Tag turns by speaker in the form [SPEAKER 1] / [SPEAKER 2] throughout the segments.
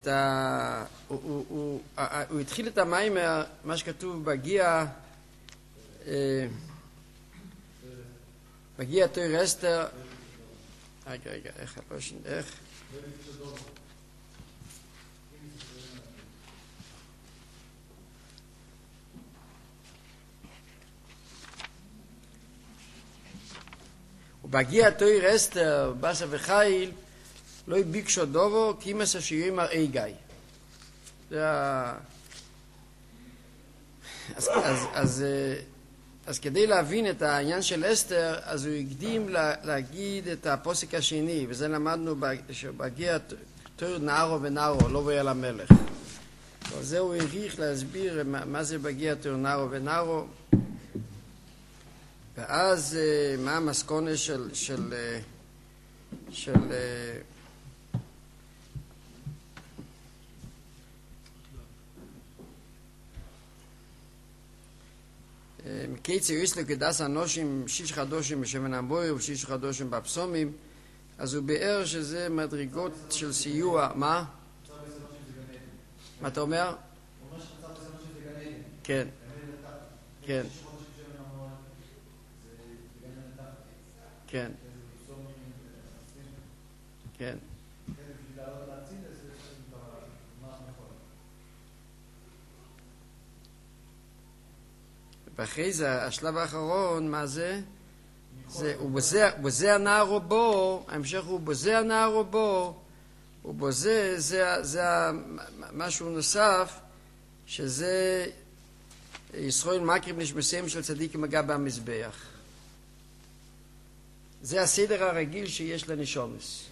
[SPEAKER 1] הוא התחיל את המים מה שכתוב בגיע תויר אסתר. רגע, איך? ובגיע תויר אסתר בסה וחיל לא ביקשו דובו כי מסע שירים אראי גיא. אז כדי להבין את העניין של אסתר, אז הוא הקדים להגיד את הפוסק השני, וזה למדנו שבגיע תויר נערו ונערו, לא ביה למלך. אז זה הוא העריך להסביר מה זה בגיע תויר נערו ונערו, ואז מה המסקונה של מקייצר יסלו כדס אנושים שיש חדושים בשמן המבויר ושיש חדושים בפסומים, אז הוא באר שזה מדרגות של סיוע. מה? מה אתה אומר? כן. כן. כן. כן. ואחרי זה, השלב האחרון, מה זה? ובזה הנער רובו, ההמשך הוא בזה הנער רובו, ובזה זה משהו נוסף, שזה ישראל מקריב נשמסיהם של צדיק מגע במזבח. זה הסדר הרגיל שיש לנשומס.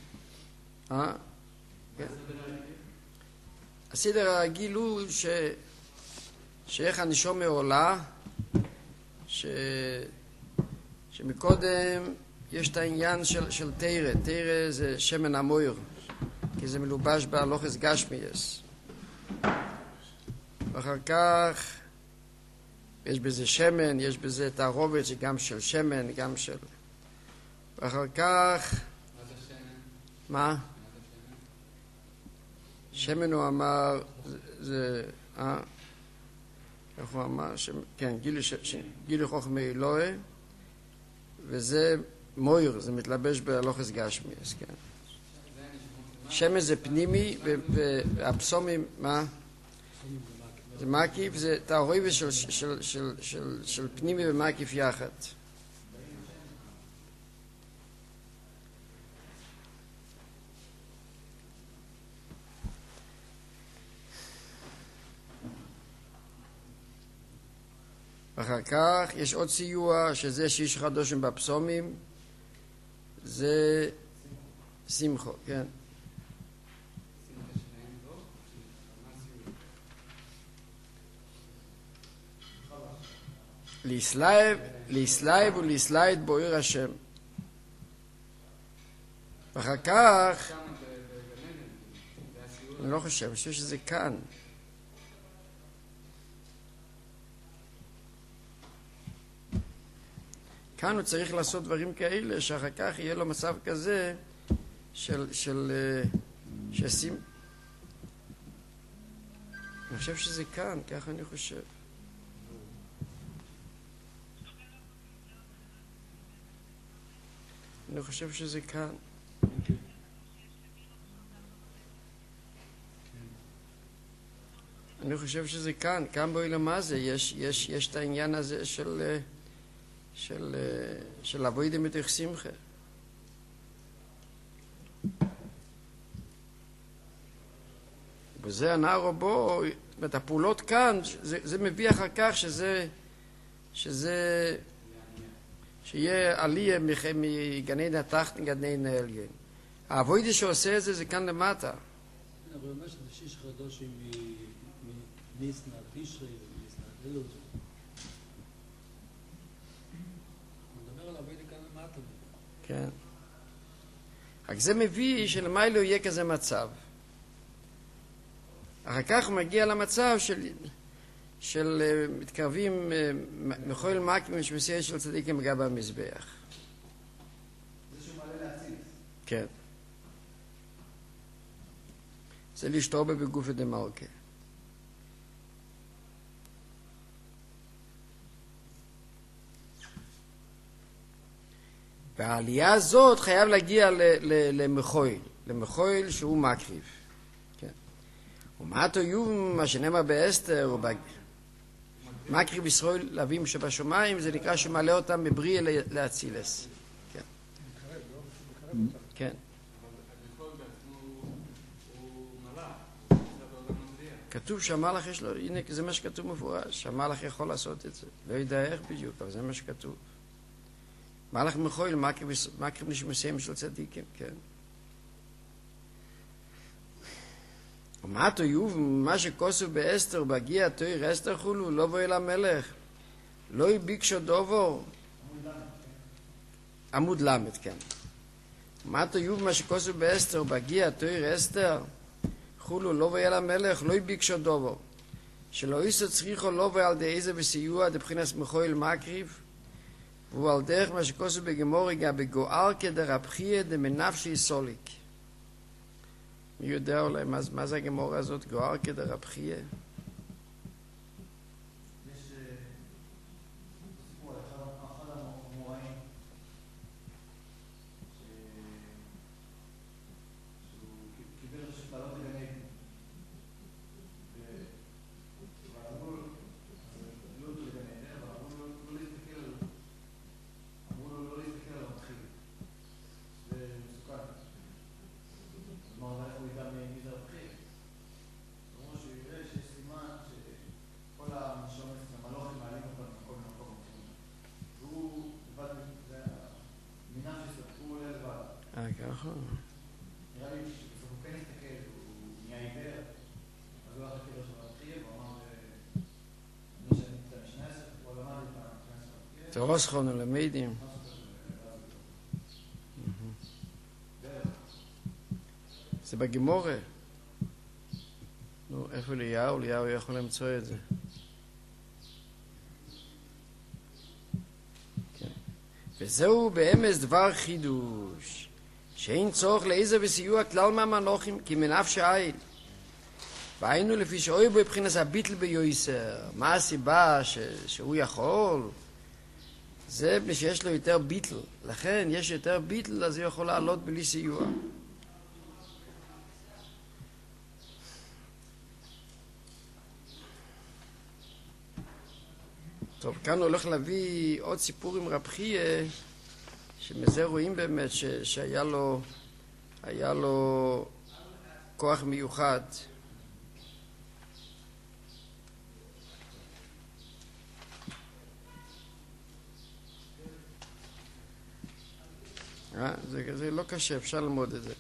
[SPEAKER 1] הסדר הרגיל הוא שאיך הנשומה עולה, שמקודם יש את העניין של תירה. תירה זה שמן המויר, כי זה מלובש בהלוכס גשמיאס. ואחר כך יש בזה שמן, יש בזה תערובת שגם של שמן, גם של... ואחר כך... מה? שמן הוא אמר, זה... איך הוא אמר? כן, גילי חוכמה אלוהי, וזה מויר, זה מתלבש בהלוכס גשמיאס, כן. שמן זה פנימי, והפסומים, מה? זה מקיף, זה תערובת של פנימי ומקיף יחד. אחר כך יש עוד סיוע, שזה שיש חדושים בפסומים, זה שמחו, כן. להסלייב ולהסלייד בועיר השם. ואחר כך, אני לא חושב שזה כאן. כאן הוא צריך לעשות דברים כאלה, שאחר כך יהיה לו מצב כזה שעשים. אני חושב שזה כאן, ככה אני חושב. אני חושב שזה כאן. אני חושב שזה כאן. כאן בואי למה זה, יש את העניין הזה של עבודה מתוך שמחה. וזה הנער רובו, את הפעולות כאן, זה מביא אחר כך שיהיה עלייה מגני התחת לגני העליון. העבודה שעושה את זה, זה כאן למטה.
[SPEAKER 2] אבל מה שזה שיש חדושים מניסנה תשרי וניסנה אלול.
[SPEAKER 1] כן. רק זה מביא שלמיילו יהיה כזה מצב. אחר כך הוא מגיע למצב של מתקרבים מכל מקים ושמסייה של צדיקים מגע במזבח.
[SPEAKER 3] זה שהוא מעלה להציץ.
[SPEAKER 1] כן. זה להשתורבה בגופי דמלכה. והעלייה הזאת חייב להגיע למחויל שהוא מקריב. כן. ומעטו יום, מה שנאמר באסתר, מקריב ישראל לאבים שבשמיים, זה נקרא שמעלה אותם מבריאה לאצילס. כן. כן. כתוב שהמלאך יש לו, הנה זה מה שכתוב מפורש, שהמלאך יכול לעשות את זה. לא יודע איך בדיוק, אבל זה מה שכתוב. מלאך מחויל, מקריב נשמסיהם של צדיקים, כן. ומעטו יוב, מה שכוסו באסתר, בהגיע תויר אסתר חולו, לא בוא אל המלך, לא יביקשו דובו. עמוד למד, כן. ומעטו יוב, מה שכוסו באסתר, בהגיע תויר אסתר, חולו, לא בוא אל המלך, לא יביקשו דובו. שלא יסו צריכו לא בוא על די איזה וסיוע, דבחינס מחויל מקריב, והוא על דרך מה שכוסו בגמורי גם בגואר כדרבחיה דמנפשי סוליק. מי יודע אולי מה זה הגמורה הזאת, גואר כדרבחיה?
[SPEAKER 3] יש סיפור, אחד המוראים שהוא קיבל רשות לעלות לגן עדן ואמרו לו, לא אותו לגן עדן, אבל אמרו לו לא להסתכל על המתחיל, זה מסוכן. אז מה הולך הוא איתם מי זה רבחי? אמרו שהוא יראה שיש סימן שכל המשומס המלוכים מעלים אותם מכל מקום. והוא לבד, זה מינה שספקו עולה לבד.
[SPEAKER 1] ככה.
[SPEAKER 3] נראה לי שהוא כן הסתכל, הוא נהיה עיוור, אז הוא הלך לקבר של רבחי, והוא אמר, אני שאני את המשנה עשר, הוא למד את המשנה עשר.
[SPEAKER 1] תורסכון ולמדים. זה בגמורה. נו, איפה ליהו? ליהו יכול למצוא את זה. כן. וזהו באמס דבר חידוש, שאין צורך לאיזה וסיוע כלל מהמלוכים, כי מנפש העיל. והיינו לפי שאוי בו מבחינס הביטל ביועסר. מה הסיבה שהוא יכול? זה בלי שיש לו יותר ביטל. לכן יש יותר ביטל, אז הוא יכול לעלות בלי סיוע. טוב, כאן הולך להביא עוד סיפור עם רב חייא, שמזה רואים באמת שהיה לו כוח מיוחד. זה לא קשה, אפשר ללמוד את זה.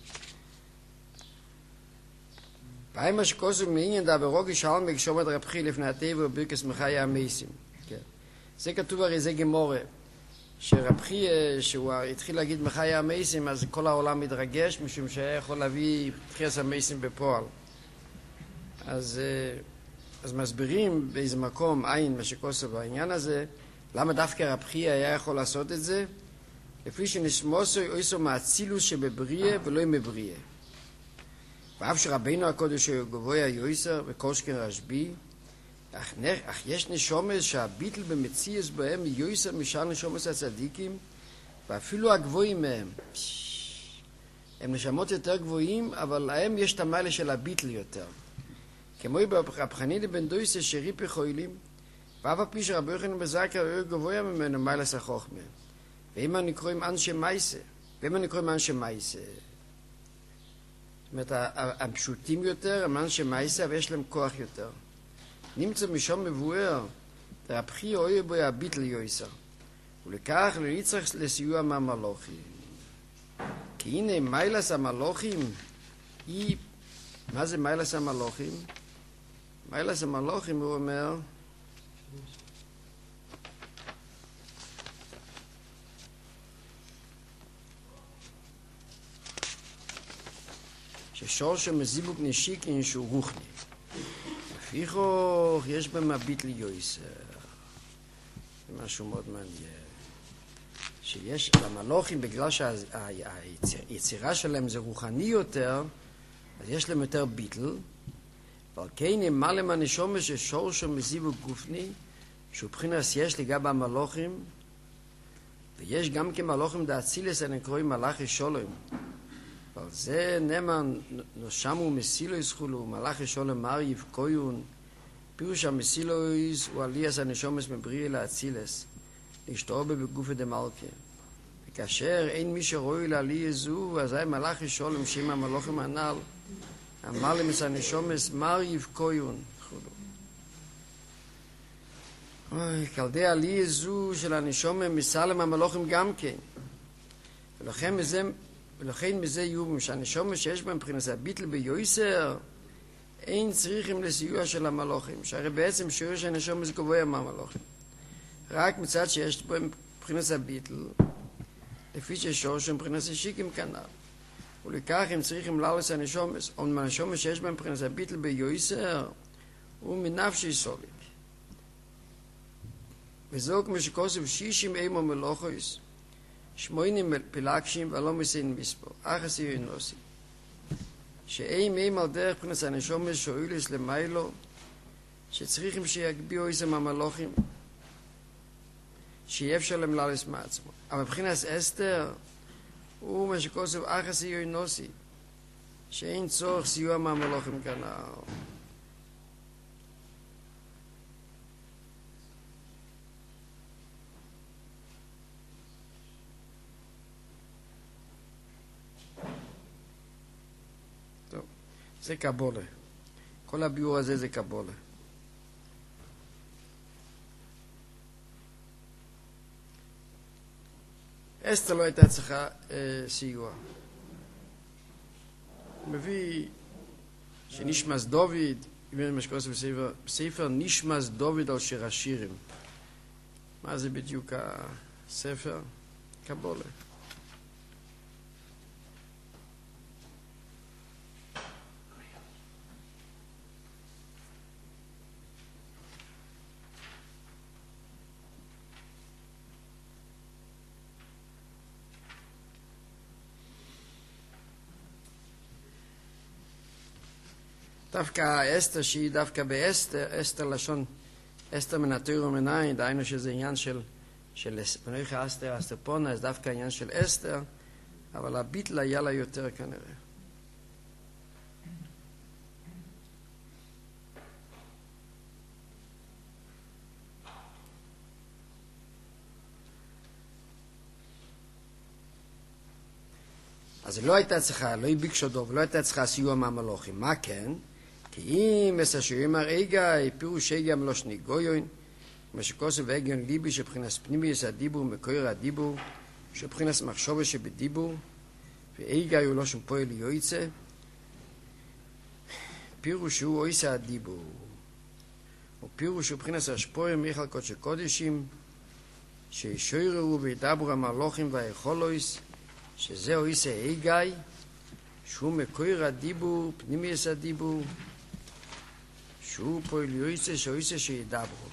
[SPEAKER 1] פעם השקוסו מעניין דה ברוגי שלמי כשעומד רב חייא לפני הטבע וברכס מחיי המייסים. זה כתוב הרי זה גמורה, שרב חייא, שהוא התחיל להגיד מחיי המייסים, אז כל העולם מתרגש, משום שהיה יכול להביא תחייס המייסים בפועל. אז מסבירים באיזה מקום עין מה שכוסו בעניין הזה, למה דווקא רב חייא היה יכול לעשות את זה? לפי שנשמוסו יויסו מהצילוס שבבריאה ולא מבריאה. ואף שרבינו הקודש הוא גבוה יויסר וקושקן רשבי, אך יש נשומס שהביטל במציאס בהם יויסר משאר נשומס הצדיקים, ואפילו הגבוהים מהם. הם נשמות יותר גבוהים, אבל להם יש את המעלה של הביטל יותר. כמו ברב חנינא בן דויסה שריפי חוילים, ואף הפי שרבי יוחנן בן זכאי הוא גבוה ממנו מעלס החוכמה. ואם אני קוראים אנשי מייסה, זאת אומרת, הפשוטים יותר הם אנשי מייסה, ויש להם כוח יותר. נמצא משום מבואר, רב חייא אוהב בו הביטל יויסר, ולכך לא יצטרך לסיוע מהמלוכים. כי הנה מיילס המלוכים היא, מה זה מיילס המלוכים? מיילס המלוכים הוא אומר, ששורשו מזיבוק נשיקין שהוא רוחני. לפיכך יש בהם הביטל יויסר. זה משהו מאוד מעניין. שיש למלוכים, בגלל שהיצירה שלהם זה רוחני יותר, אז יש להם יותר ביטל, אבל כן ימלא מהנשומש ששורשו מזיווג גופני, שהוא בחינס יש לגבי המלוכים, ויש גם כמלוכים דאצילס הנקראים מלאכי שולם. אבל זה נאמר נושמו מסילויס חולו, מלאכי שולם מריב קויון, פירוש המסילויס הוא עליאס הנשומס מבריאה לאצילס, להשתעובה בגופי דמלכה. וכאשר אין מי שרואי לעלייה זו, אז היה מלאכי שולם שם המלוכים הנ"ל, המלמס הנשומס מריב קויון. כלדי עלייה זו של הנשומם מסלם המלוכים גם כן. ולכן מזה יובם שהנשומם שיש בהם מבחינת הביטל ביועסר, אין צריכים לסיוע של המלוכים, שהרי בעצם שיעור של הנשומם זה גבוה מהמלוכים. רק מצד שיש בהם מבחינת הביטל, לפי ששור שהם מבחינת השיקים כנ"ל. ולכך הם צריכים לעלות הנשומס, או מהנשומס שיש בהם מבחינת הביטל ביועסר, הוא מנפשי סוליק. וזהו כמו שכוסף 60 אימו מלוכויס, 80 פילגשים ולא מסין מספור, אחס יהיו נוסי. שאיים על דרך פרנס הנשומס שואילס למיילו, שצריכים שיגביעו איסם המלוכים, שיהיה אפשר להם ללס מעצמו. אבל מבחינת אסתר, הוא מה שכוסף אחס יהיו נוסי, שאין צורך סיוע מהמלוכים כנ"ל. זה קבולה. כל הביור הזה זה קבולה. אסתר לא הייתה צריכה סיוע. הוא מביא שנשמס דוד, אם מה שקוראים בספר נשמס דוד על שיר השירים. מה זה בדיוק הספר? קבולה. דווקא אסתר שהיא דווקא באסתר, אסתר לשון, אסתר מן התורה ומנין, דהיינו שזה עניין של מנויך אסתר, אסתר פונה, זה דווקא עניין של אסתר, אבל הביטל היה לה יותר כנראה. אז היא לא הייתה צריכה, לא ביקשו דוב, לא הייתה צריכה סיוע מהמלוכים. מה כן? כי אם השירים הרגע, פירוש רגע מלושני גויון, כמו שכוסף והגיון ליבי שבחינס פנימיוס הדיבור, מקויר הדיבור, שבחינס מחשבה שבדיבור, והרגע הוא לא שום פועל יועצה, פירוש הוא עושה הדיבור. ופירוש הוא בחינס השפויר מיכל קודש קודשים, שישוירו וידברו המלוכים והיכולויס, שזהו איסה איגאי, שהוא מקויר הדיבור, פנימיוס הדיבור, שהוא פועל יועצה, שהוא איסה שידברו.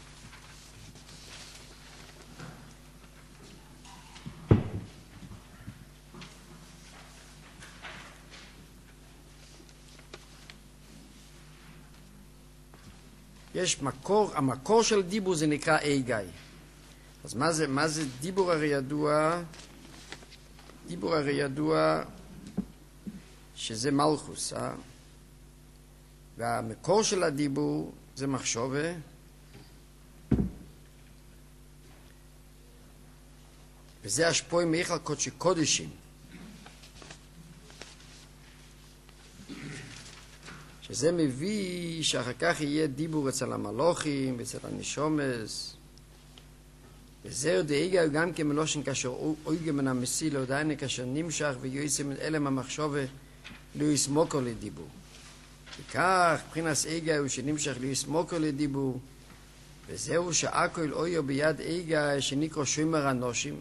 [SPEAKER 1] יש מקור, המקור של דיבור זה נקרא איגאי. אז מה זה דיבור הרי ידוע? דיבור הרי ידוע שזה מלכוס, והמקור של הדיבור זה מחשבה, וזה השפוע מיכל קודשי קודשים, שזה מביא שאחר כך יהיה דיבור אצל המלוכים, אצל הנשומס, וזהו דאיגה גם כמלושן כאשר אויגה מן המסיל, עדיין כאשר נמשך ויועצה מן אלם המחשבה לא יסמוקו לדיבור. וכך, מבחינת איגה הוא שנמשך לא יסמוקו לדיבור, וזהו שהכל אויו ביד איגה שנקרא שומר הנושים,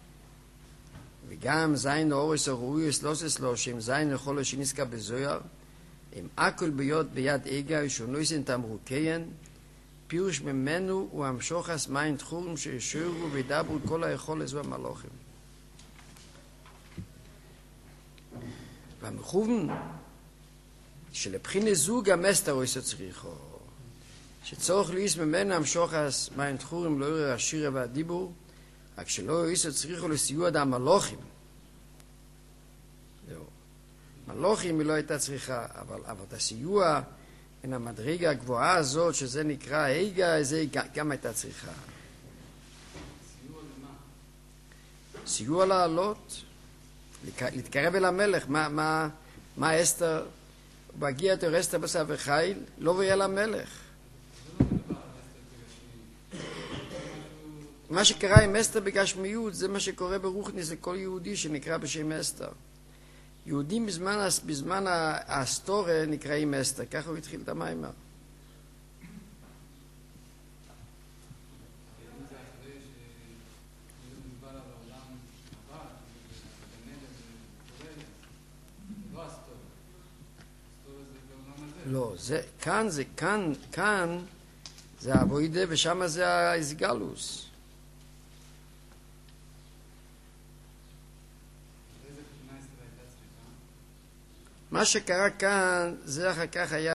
[SPEAKER 1] וגם זין אורס הרואיוס לוסס לושים, זין לכל שנזכר בזויר, אם הכל ביד איגה ושונויסן תמרוקיין, פירוש ממנו הוא המשוחס מים תחורים שישורו וידברו כל היכול לזו המלוכים. והמכוון שלבחינת זוג המסתר או איסו צריכו, שצורך ליס ממנה המשוך מים תחורים לא יראה השירה והדיבור, רק שלא איסו צריכו לסיוע דה המלוכים. זהו. מלוכים היא לא הייתה צריכה, אבל את הסיוע מן המדרגה הגבוהה הזאת, שזה נקרא היגה, זה גם הייתה צריכה. סיוע לעלות, להתקרב אל המלך. מה אסתר, בהגיע יותר אסתר בשר וחיל, לא ויהיה למלך. מה שקרה עם אסתר בגשמיות, זה מה שקורה ברוחניס לכל יהודי שנקרא בשם אסתר. יהודים בזמן האסתורה נקראים אסתר, ככה הוא התחיל את המיימר. לא, כאן זה האבוידה ושם זה האיסגלוס. מה שקרה כאן זה אחר כך היה